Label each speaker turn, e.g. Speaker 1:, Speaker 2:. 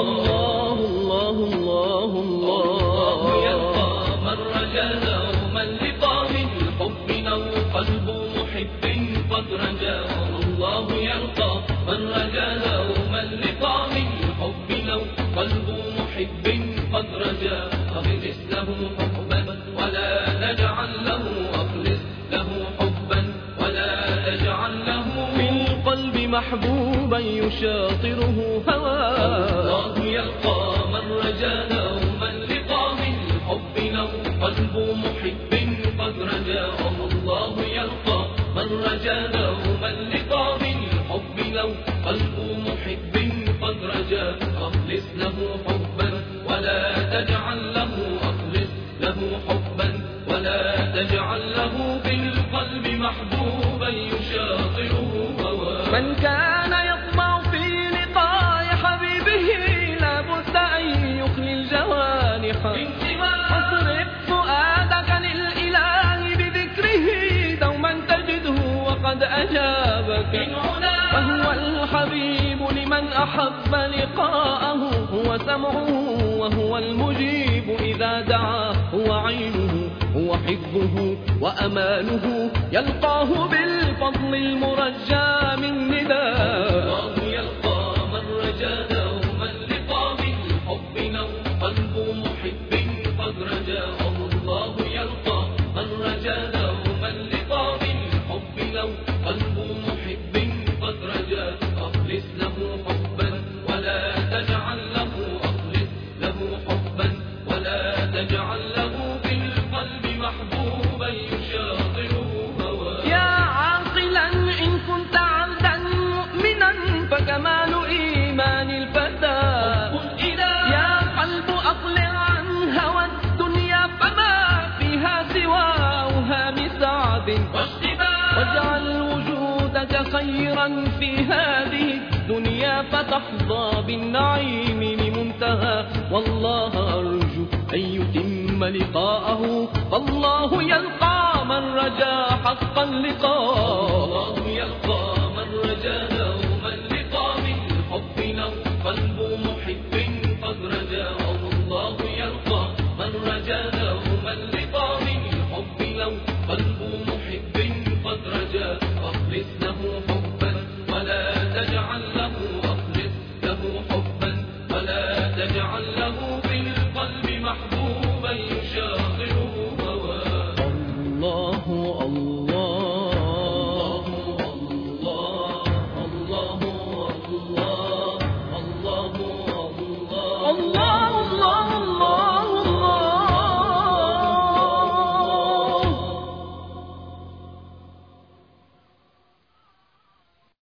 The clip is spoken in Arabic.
Speaker 1: الله الله الله الله
Speaker 2: يلقى من رجا دوما لقاء الحب لو قلب محب قد رجا الله يلقى من رجا دوما لقاء الحب لو قلب محب قد رجا أخلص له حبا ولا تجعل له أخلص له حبا ولا تجعل له
Speaker 1: في القلب محبوبا يشاطره هواه
Speaker 2: الله يلقى من رجا دوما لقاء الحب لو قلب محب قد رجا الله يلقى من رجا دوما لقاء الحب لو قلب محب قد رجا أخلص له حبا ولا تجعل له أخلص له حبا ولا تجعل له بالقلب محبوبا يشاطره هواه
Speaker 1: من كان يطمع في لقاء حبيبه لا بد أن يخلي الجوانح اصرف فؤادك للإله بذكره دوما تجده وقد أجابك فهو الحبيب لمن أحب لقاءه هو سمعه وهو المجيب إذا دعا هو عينه هو حبه وأمانه يلقاه بالفضل المرجى من نداء
Speaker 2: الله يلقى من رجا دوما لقاء الحب لو قلب محب قد رجا الله يلقى من رجا دوما لقاء الحب لو قلب محب قد رجا أخلص له حبا ولا تجعل له أخلص له حبا ولا تجعل له بالقلب محبوبا يشاطره هواه
Speaker 1: يا عاقلا إن كنت عبدا مؤمنا فكمال إيمان الفتى يا قلب أقلع عن هوى الدنيا فما فيها سوى أوهام سعد واجعل وجودك خيرا في هذه الدنيا فتحظى بالنعيم لمنتهى والله أرجو أن يتم لقاءه فالله يلقى من رجا حقا لقاءه
Speaker 2: الله يلقى من رجا دوما لقاء الحب لو قلب محب قد رجا الله يلقى من رجا دوما لقاء الحب لو قلب محب قد رجا أخلص له حبا ولا تجعل له أخلص له حبا ولا تجعل له